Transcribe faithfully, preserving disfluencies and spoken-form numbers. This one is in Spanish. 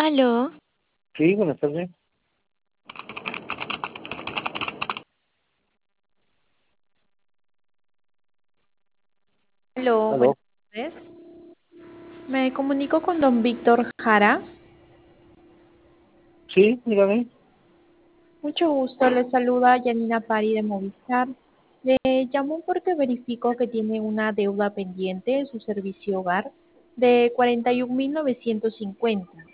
Aló, Sí, buenas tardes. Aló, buenas Aló. tardes. Me comunico con don Víctor Jara. Sí, dígame. Mucho gusto, le saluda Yanina Pari de Movistar. Le llamo porque verifico que tiene una deuda pendiente en su servicio hogar de cuarenta y un mil novecientos cincuenta.